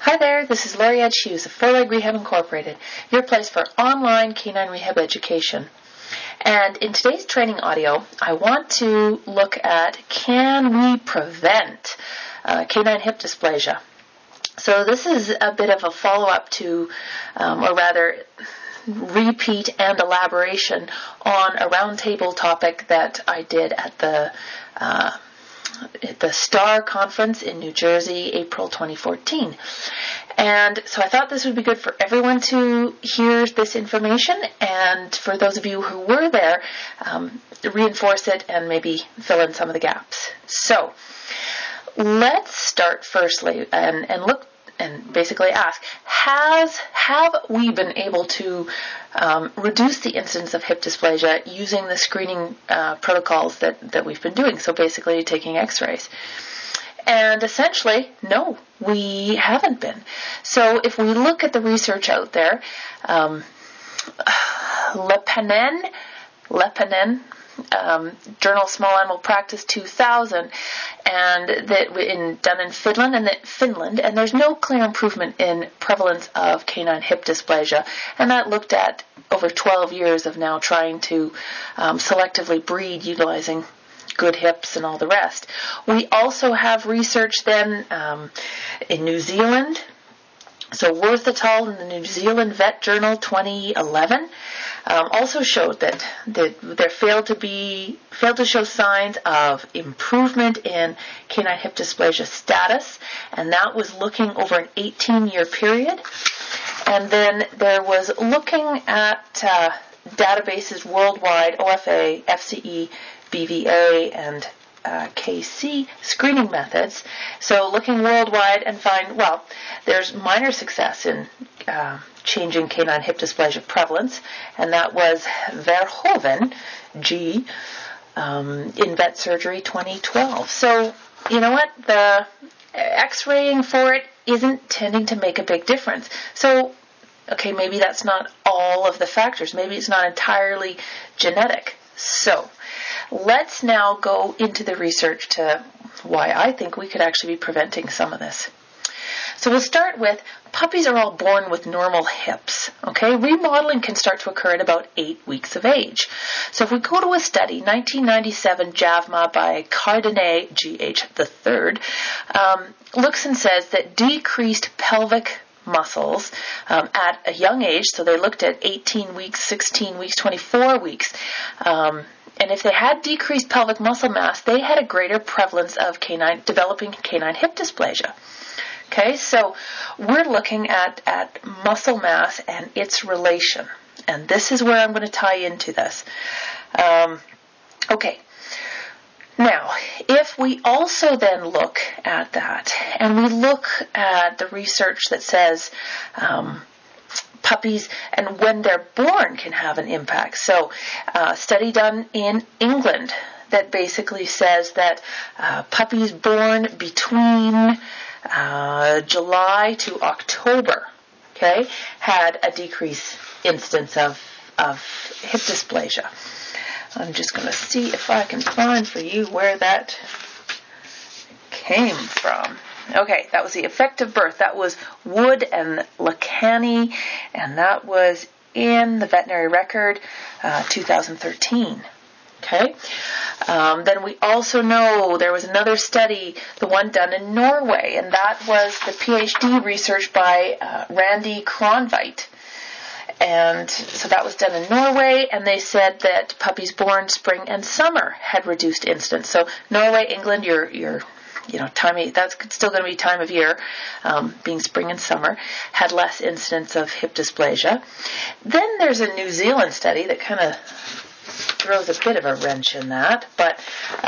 Hi there, this is Lori Edge Hughes of Four Leg Rehab Incorporated, your place for online canine rehab education. And in today's training audio, I want to look at, can we prevent canine hip dysplasia? So this is a bit of a follow-up to, or rather, repeat and elaboration on a roundtable topic that I did at the STAR conference in New Jersey, April 2014. And so I thought this would be good for everyone to hear this information, and for those of you who were there, reinforce it and maybe fill in some of the gaps. So let's start firstly and look and basically ask, have we been able to reduce the incidence of hip dysplasia using the screening protocols that we've been doing? So basically taking x-rays. And essentially, no, we haven't been. So if we look at the research out there, Leppänen, Journal Small Animal Practice 2000, and done in Finland, and there's no clear improvement in prevalence of canine hip dysplasia, and that looked at over 12 years of now trying to selectively breed utilizing good hips and all the rest. We also have research then in New Zealand. So Worth et al. In the New Zealand Vet Journal 2011 also showed that there failed to show signs of improvement in canine hip dysplasia status, and that was looking over an 18-year period. And then there was looking at databases worldwide, OFA, FCE, BVA, and KC screening methods. So looking worldwide and find, well, there's minor success in changing canine hip dysplasia prevalence, and that was Verhoeven, G, in Vet Surgery 2012. So, you know what? The x-raying for it isn't tending to make a big difference. So, okay, maybe that's not all of the factors. Maybe it's not entirely genetic. So, let's now go into the research to why I think we could actually be preventing some of this. So we'll start with, puppies are all born with normal hips, okay? Remodeling can start to occur at about 8 weeks of age. So if we go to a study, 1997 JAVMA by Cardenet, G.H. III, looks and says that decreased pelvic muscles at a young age, so they looked at 18 weeks, 16 weeks, 24 weeks, and if they had decreased pelvic muscle mass, they had a greater prevalence of developing canine hip dysplasia. Okay, so we're looking at muscle mass and its relation, and this is where I'm going to tie into this. Okay, now, if we also then look at that, and we look at the research that says puppies and when they're born can have an impact. So, a study done in England that basically says that puppies born between July to October, okay, had a decreased instance of hip dysplasia. I'm just going to see if I can find for you where that came from. Okay, that was the effective birth. That was Wood and Lacani, and that was in the Veterinary Record, 2013. Okay. Then we also know there was another study, the one done in Norway, and that was the PhD research by Randy Kronveit. And so that was done in Norway, and they said that puppies born spring and summer had reduced incidence. So Norway, England, your time, that's still going to be time of year, being spring and summer, had less incidence of hip dysplasia. Then there's a New Zealand study that kind of throws a bit of a wrench in that, but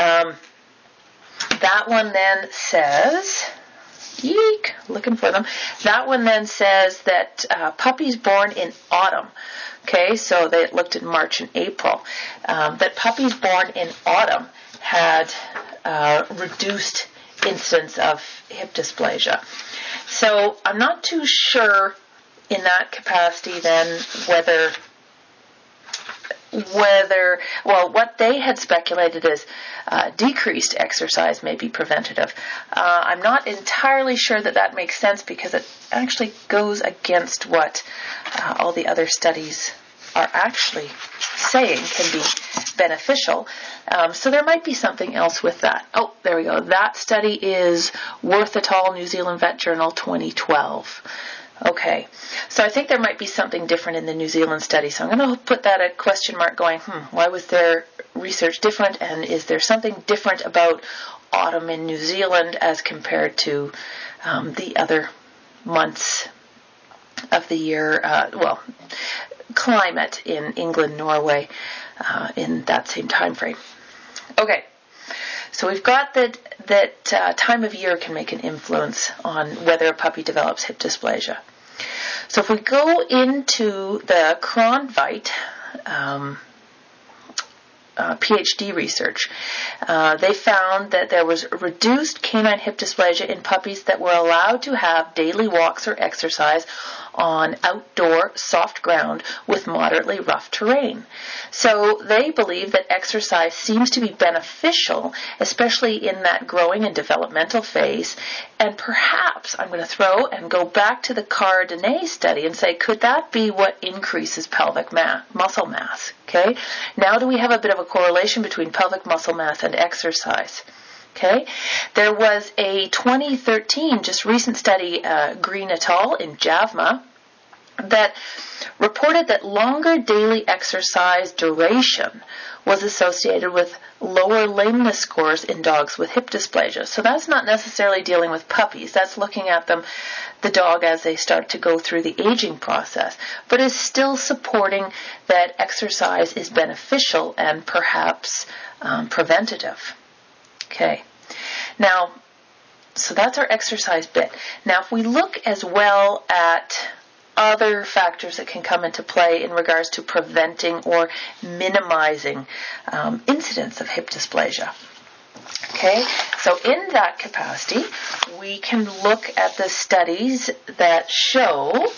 that one then says, eek, looking for them, that one then says that puppies born in autumn, okay, so they looked in March and April, that puppies born in autumn had reduced incidence of hip dysplasia. So I'm not too sure in that capacity then whether what they had speculated is decreased exercise may be preventative. I'm not entirely sure that makes sense, because it actually goes against what all the other studies are actually saying can be beneficial. So there might be something else with that. Oh, there we go. That study is Worth et al., New Zealand Vet Journal, 2012. Okay, so I think there might be something different in the New Zealand study. So I'm going to put that a question mark going, why was their research different? And is there something different about autumn in New Zealand as compared to the other months of the year, climate in England, Norway, in that same time frame. Okay, so we've got that time of year can make an influence on whether a puppy develops hip dysplasia. So if we go into the Krontveit PhD research, they found that there was reduced canine hip dysplasia in puppies that were allowed to have daily walks or exercise on outdoor soft ground with moderately rough terrain. So they believe that exercise seems to be beneficial, especially in that growing and developmental phase. And perhaps I'm going to throw and go back to the Carr-Denay study and say, could that be what increases pelvic muscle mass? Okay. Now do we have a bit of a correlation between pelvic muscle mass and exercise? Okay, there was a 2013, just recent study, Green et al. In JAVMA, that reported that longer daily exercise duration was associated with lower lameness scores in dogs with hip dysplasia. So that's not necessarily dealing with puppies. That's looking at the dog as they start to go through the aging process, but is still supporting that exercise is beneficial and perhaps preventative. Okay, now, so that's our exercise bit. Now, if we look as well at other factors that can come into play in regards to preventing or minimizing incidence of hip dysplasia. Okay, so in that capacity, we can look at the studies that show,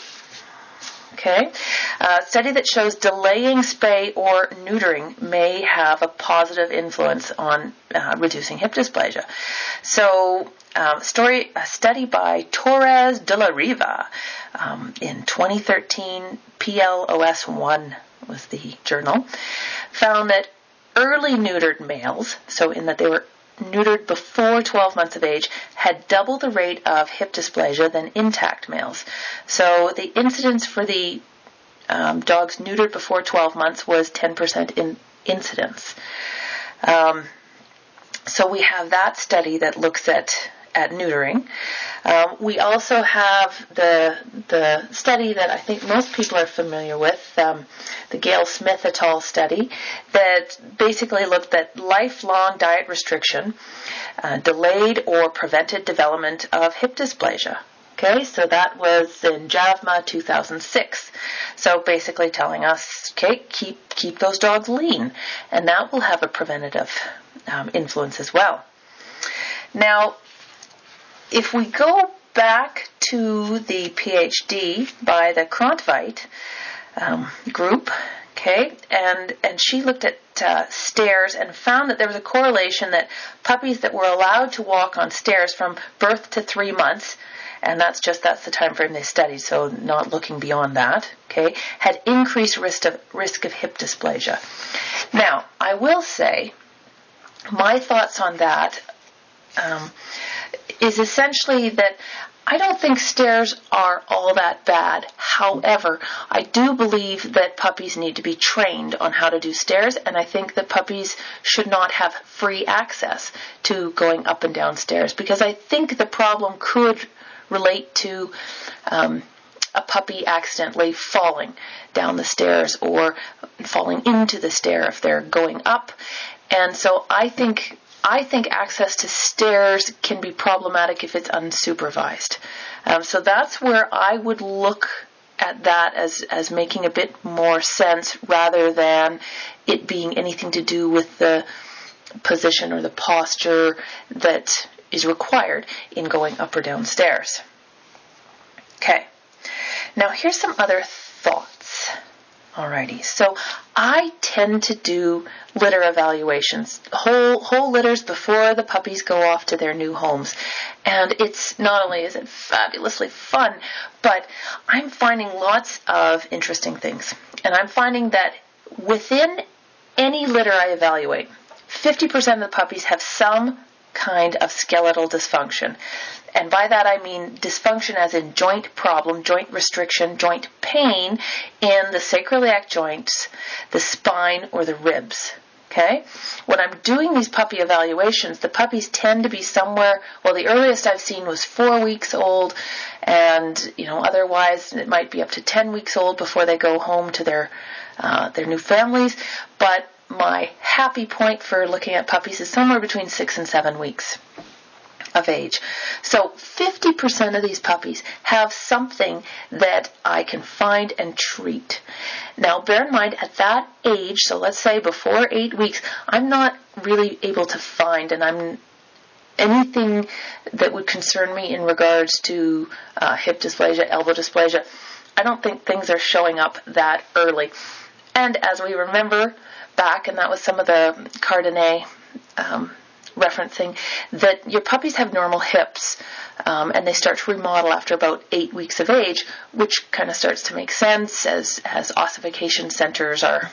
a study that shows delaying spay or neutering may have a positive influence on reducing hip dysplasia. So, a study by Torres de la Riva in 2013, PLOS1 was the journal, found that early neutered males, so in that they were neutered before 12 months of age, had double the rate of hip dysplasia than intact males. So the incidence for the dogs neutered before 12 months was 10% in incidence. So we have that study that looks at neutering. We also have the study that I think most people are familiar with, the Gail Smith et al. Study, that basically looked at lifelong diet restriction, delayed or prevented development of hip dysplasia. Okay, so that was in JAVMA 2006. So basically telling us, okay, keep those dogs lean, and that will have a preventative influence as well. Now, if we go back to the PhD by the Krontveit group, okay, and she looked at stairs and found that there was a correlation that puppies that were allowed to walk on stairs from birth to 3 months, and that's the time frame they studied, so not looking beyond that, okay, had increased risk of hip dysplasia. Now, I will say, my thoughts on that is essentially that I don't think stairs are all that bad. However, I do believe that puppies need to be trained on how to do stairs, and I think that puppies should not have free access to going up and down stairs, because I think the problem could relate to a puppy accidentally falling down the stairs or falling into the stair if they're going up. And so I think access to stairs can be problematic if it's unsupervised. So that's where I would look at that as making a bit more sense, rather than it being anything to do with the position or the posture that is required in going up or down stairs. Okay. Now here's some other thoughts Alrighty, so I tend to do litter evaluations, whole litters before the puppies go off to their new homes. And it's not only is it fabulously fun, but I'm finding lots of interesting things. And I'm finding that within any litter I evaluate, 50% of the puppies have some kind of skeletal dysfunction. And by that I mean dysfunction as in joint problem, joint restriction, joint pain in the sacroiliac joints, the spine, or the ribs. Okay? When I'm doing these puppy evaluations, the puppies tend to be somewhere, well, the earliest I've seen was 4 weeks old, and, otherwise it might be up to 10 weeks old before they go home to their new families. But my happy point for looking at puppies is somewhere between 6 and 7 weeks of age. So 50% of these puppies have something that I can find and treat. Now, bear in mind, at that age, so let's say before 8 weeks, I'm not really able to find, anything that would concern me in regards to hip dysplasia, elbow dysplasia. I don't think things are showing up that early. And as we remember back, and that was some of the Cardenet referencing, that your puppies have normal hips, and they start to remodel after about 8 weeks of age, which kind of starts to make sense as ossification centers are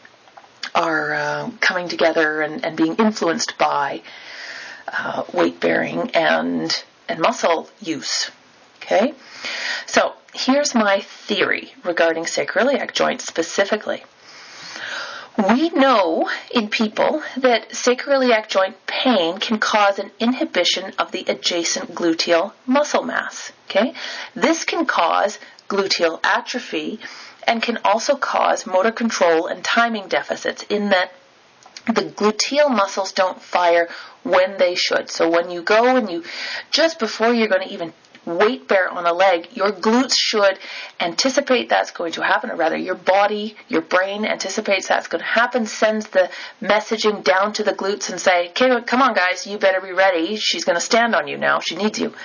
coming together and being influenced by weight bearing and muscle use. Okay, so here's my theory regarding sacroiliac joints specifically. We know in people that sacroiliac joint pain can cause an inhibition of the adjacent gluteal muscle mass. Okay? This can cause gluteal atrophy and can also cause motor control and timing deficits in that the gluteal muscles don't fire when they should. So when you go and just before you're going to even weight bear on a leg, your glutes should anticipate that's going to happen, or rather your body, your brain anticipates that's going to happen, sends the messaging down to the glutes and say, okay, come on guys, you better be ready. She's going to stand on you now. She needs you.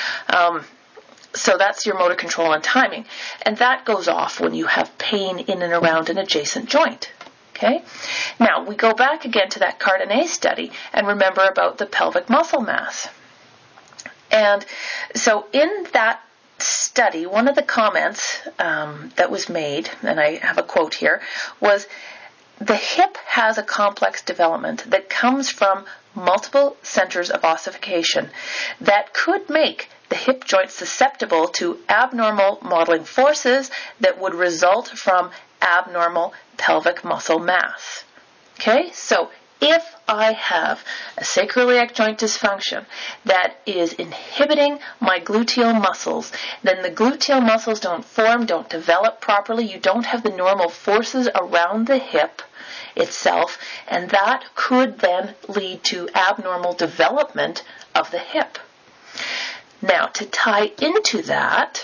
So that's your motor control and timing. And that goes off when you have pain in and around an adjacent joint. Okay? Now, we go back again to that Cardenet study and remember about the pelvic muscle mass. And so in that study, one of the comments that was made, and I have a quote here, was, the hip has a complex development that comes from multiple centers of ossification that could make the hip joint susceptible to abnormal modeling forces that would result from abnormal pelvic muscle mass. Okay, so if I have a sacroiliac joint dysfunction that is inhibiting my gluteal muscles, then the gluteal muscles don't form, don't develop properly. You don't have the normal forces around the hip itself, and that could then lead to abnormal development of the hip. Now, to tie into that,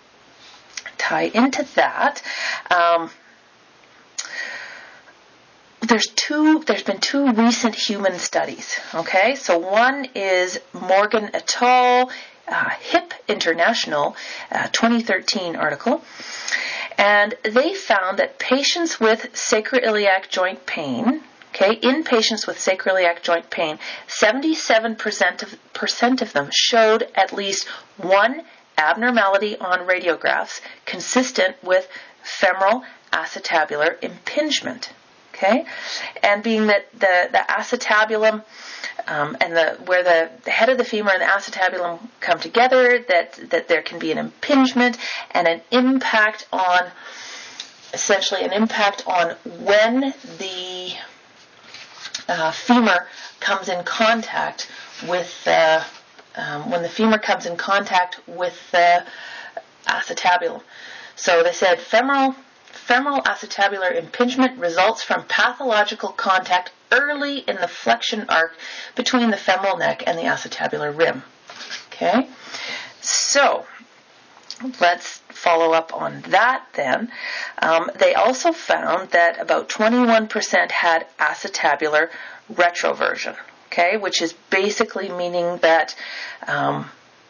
there's been 2 recent human studies. Okay, so one is Morgan et al., Hip International, 2013 article, and they found that patients with sacroiliac joint pain, in patients with sacroiliac joint pain, 77% of them showed at least one abnormality on radiographs consistent with femoral acetabular impingement. Okay, and being that the acetabulum and where the head of the femur and the acetabulum come together, that there can be an impingement and an impact on when the femur comes in contact with the acetabulum. So they said femoral acetabular impingement results from pathological contact early in the flexion arc between the femoral neck and the acetabular rim. Okay, so let's follow up on that then. They also found that about 21% had acetabular retroversion, which is basically meaning that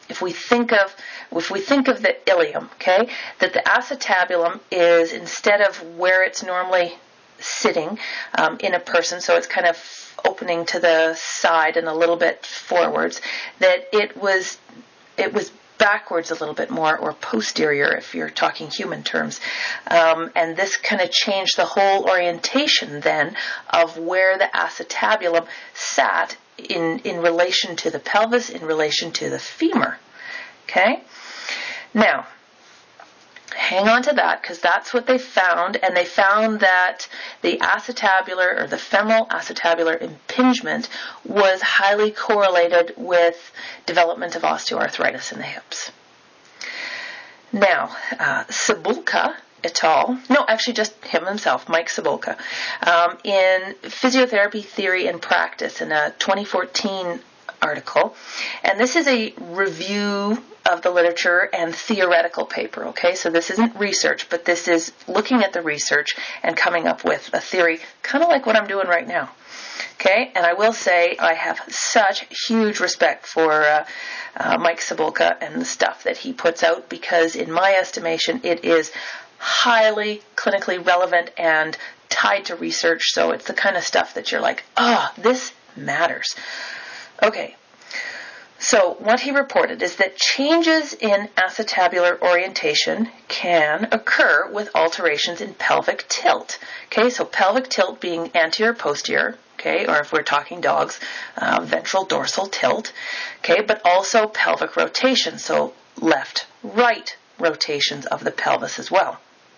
if we think of the ilium, okay, that the acetabulum is, instead of where it's normally sitting in a person, so it's kind of opening to the side and a little bit forwards, that it was backwards a little bit more, or posterior if you're talking human terms. And this kind of changed the whole orientation then of where the acetabulum sat in relation to the pelvis, in relation to the femur. Okay? Now, hang on to that, because that's what they found, and they found that the acetabular, or the femoral acetabular impingement, was highly correlated with development of osteoarthritis in the hips. Now, Cebulka et al., no, actually just him himself, Mike Cebulka, in Physiotherapy Theory and Practice, in a 2014 article, and this is a review of the literature and theoretical paper, okay? So this isn't research, but this is looking at the research and coming up with a theory, kind of like what I'm doing right now, okay? And I will say I have such huge respect for Mike Cebulka and the stuff that he puts out, because in my estimation it is highly clinically relevant and tied to research, so it's the kind of stuff that you're like, this matters. Okay. So what he reported is that changes in acetabular orientation can occur with alterations in pelvic tilt. Okay, so pelvic tilt being anterior, posterior, okay, or if we're talking dogs, ventral, dorsal tilt, okay, but also pelvic rotation, so left, right rotations of the pelvis as well.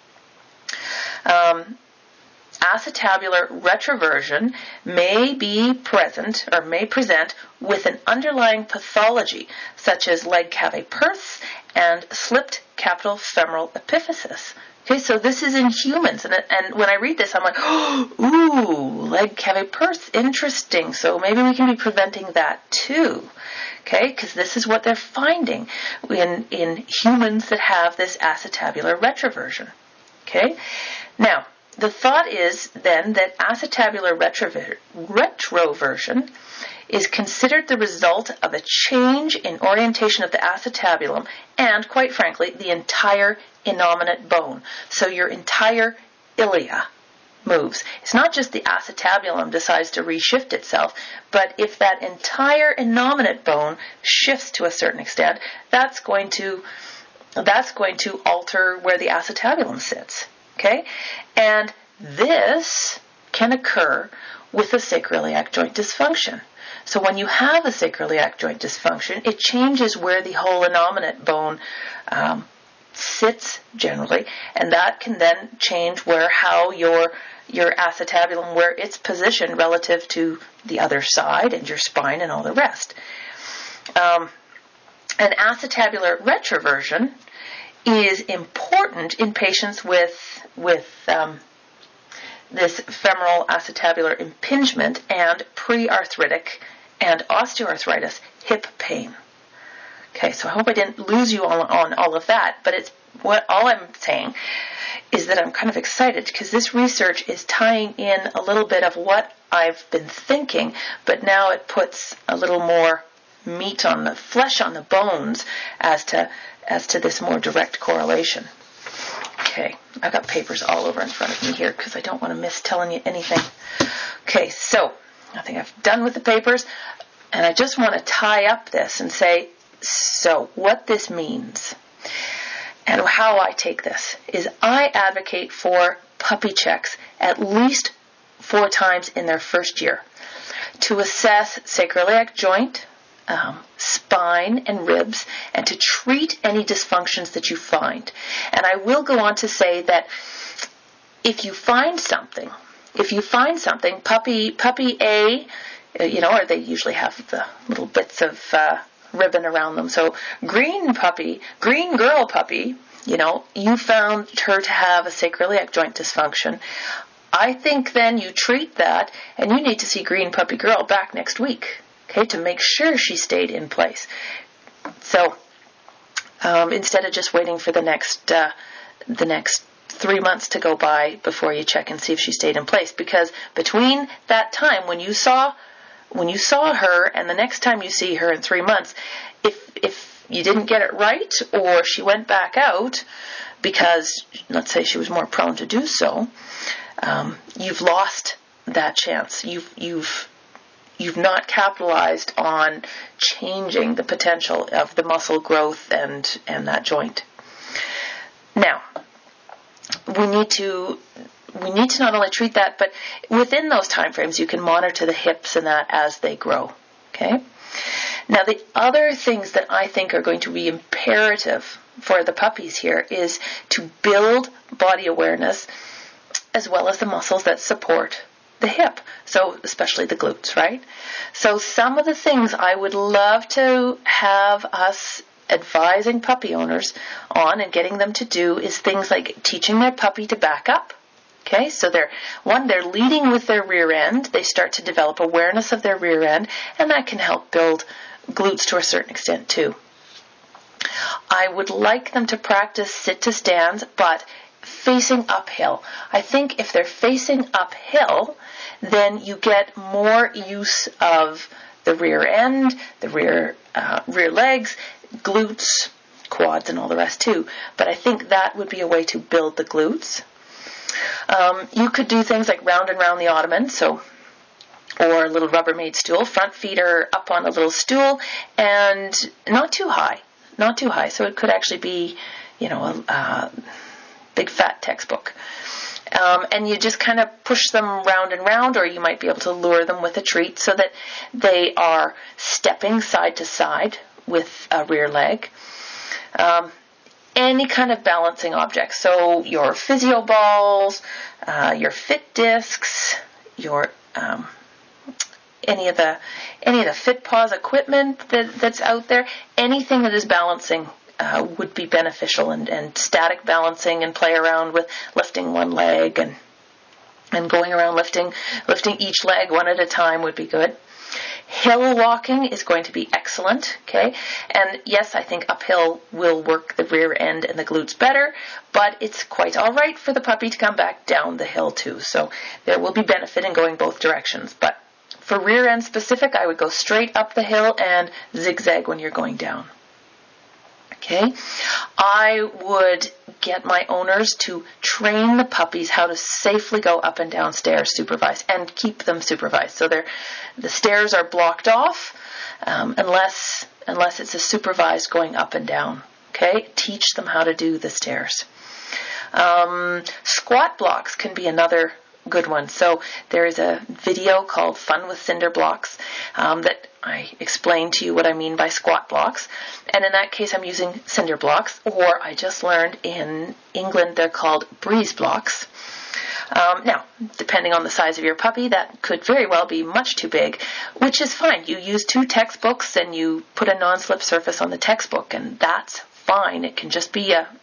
Acetabular retroversion may present with an underlying pathology such as leg cave Perth's and slipped capital femoral epiphysis. Okay, so this is in humans, and when I read this, I'm like, ooh, leg cave Perth's, interesting. So maybe we can be preventing that too. Okay, because this is what they're finding in humans that have this acetabular retroversion. Okay, now, the thought is then that acetabular retroversion is considered the result of a change in orientation of the acetabulum and, quite frankly, the entire innominate bone. So your entire ilia moves. It's not just the acetabulum decides to reshift itself, but if that entire innominate bone shifts to a certain extent, that's going to alter where the acetabulum sits. Okay? And this can occur with a sacroiliac joint dysfunction. So when you have a sacroiliac joint dysfunction, it changes where the whole innominate bone sits generally, and that can then change how your acetabulum, where it's positioned relative to the other side and your spine and all the rest. An acetabular retroversion is important in patients with this femoral acetabular impingement and pre-arthritic and osteoarthritis hip pain. Okay, so I hope I didn't lose you on all of that, but all I'm saying is that I'm kind of excited because this research is tying in a little bit of what I've been thinking, but now it puts a little more meat on the flesh on the bones as to this more direct correlation. Okay, I've got papers all over in front of me here because I don't want to miss telling you anything. Okay, so I think I've done with the papers, and I just want to tie up this and say, so what this means and how I take this is I advocate for puppy checks at least 4 times in their first year to assess sacroiliac joint, spine and ribs, and to treat any dysfunctions that you find. And I will go on to say that if you find something, puppy A, or they usually have the little bits of ribbon around them. So green girl puppy, you found her to have a sacroiliac joint dysfunction. I think then you treat that, and you need to see green puppy girl back next week. Okay, to make sure she stayed in place. So instead of just waiting for the next 3 months to go by before you check and see if she stayed in place, because between that time when you saw her and the next time you see her in 3 months, if you didn't get it right, or she went back out because, let's say, she was more prone to do so, you've lost that chance. You've not capitalized on changing the potential of the muscle growth and that joint. Now, we need to not only treat that, but within those time frames, you can monitor the hips and that as they grow. Okay. Now, the other things that I think are going to be imperative for the puppies here is to build body awareness as well as the muscles that support the hip. So especially the glutes, right? So some of the things I would love to have us advising puppy owners on and getting them to do is things like teaching their puppy to back up. Okay, so they're leading with their rear end. They start to develop awareness of their rear end, and that can help build glutes to a certain extent too. I would like them to practice sit to stands, but facing uphill. I think if they're facing uphill, then you get more use of the rear end, the rear legs, glutes, quads, and all the rest too. But I think that would be a way to build the glutes. You could do things like round and round the ottoman, or a little Rubbermaid stool. Front feet are up on a little stool and not too high. So it could actually be, a big fat textbook. And you just kind of push them round and round, or you might be able to lure them with a treat so that they are stepping side to side with a rear leg. Any kind of balancing object. So your physio balls, your fit discs, your any of the FitPaws equipment that's out there, anything that is balancing would be beneficial, and static balancing and play around with lifting one leg and going around lifting each leg one at a time would be good. Hill walking is going to be excellent, okay? And yes, I think uphill will work the rear end and the glutes better, but it's quite all right for the puppy to come back down the hill too. So there will be benefit in going both directions. But for rear end specific, I would go straight up the hill and zigzag when you're going down. Okay, I would get my owners to train the puppies how to safely go up and down stairs supervised, and keep them supervised. So the stairs are blocked off unless it's a supervised going up and down. Okay, teach them how to do the stairs. Squat blocks can be another good one. So there is a video called Fun with Cinder Blocks that I explain to you what I mean by squat blocks. And in that case, I'm using cinder blocks, or I just learned in England they're called breeze blocks. Now, depending on the size of your puppy, that could very well be much too big, which is fine. You use 2 textbooks and you put a non-slip surface on the textbook, and that's fine. It can just be a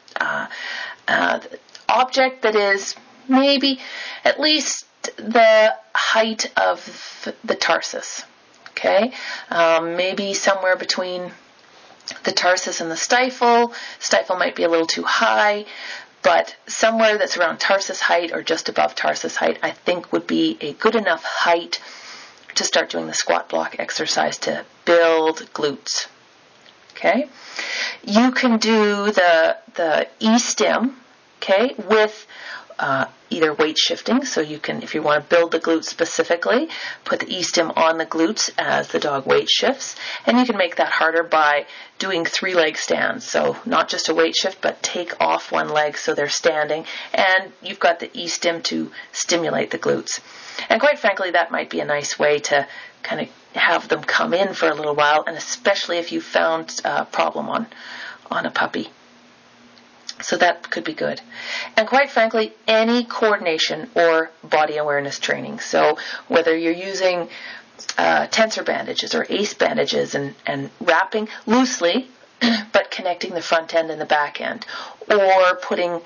object that is maybe at least the height of the tarsus. Okay, maybe somewhere between the tarsus and the stifle. Stifle might be a little too high, but somewhere that's around tarsus height or just above tarsus height, I think would be a good enough height to start doing the squat block exercise to build glutes. Okay, you can do the E-stim, okay, with either weight shifting, so you can, if you want to build the glutes specifically, put the E-stim on the glutes as the dog weight shifts, and you can make that harder by doing 3-leg stands, so not just a weight shift, but take off one leg so they're standing, and you've got the E-stim to stimulate the glutes. And quite frankly, that might be a nice way to kind of have them come in for a little while, and especially if you found a problem on a puppy. So that could be good. And quite frankly, any coordination or body awareness training. So whether you're using tensor bandages or ACE bandages and wrapping loosely, but connecting the front end and the back end, or putting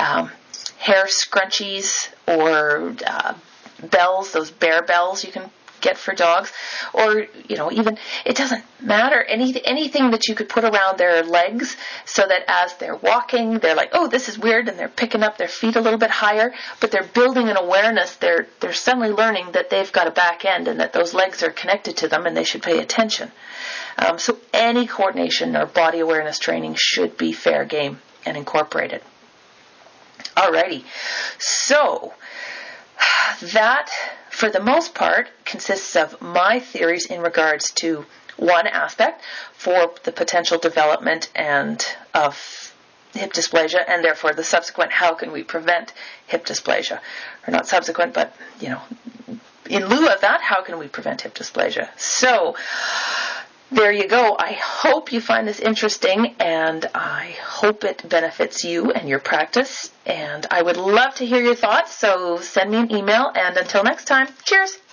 hair scrunchies or bells, those bear bells you can get for dogs, or, even, it doesn't matter, anything that you could put around their legs so that as they're walking, they're like, oh, this is weird, and they're picking up their feet a little bit higher, but they're building an awareness, they're suddenly learning that they've got a back end and that those legs are connected to them and they should pay attention. So any coordination or body awareness training should be fair game and incorporated. Alrighty, so that, for the most part, consists of my theories in regards to one aspect for the potential development and of hip dysplasia, and therefore the subsequent how can we prevent hip dysplasia. Or not subsequent, but, in lieu of that, how can we prevent hip dysplasia? So, there you go. I hope you find this interesting, and I hope it benefits you and your practice. And I would love to hear your thoughts, so send me an email. And until next time, cheers!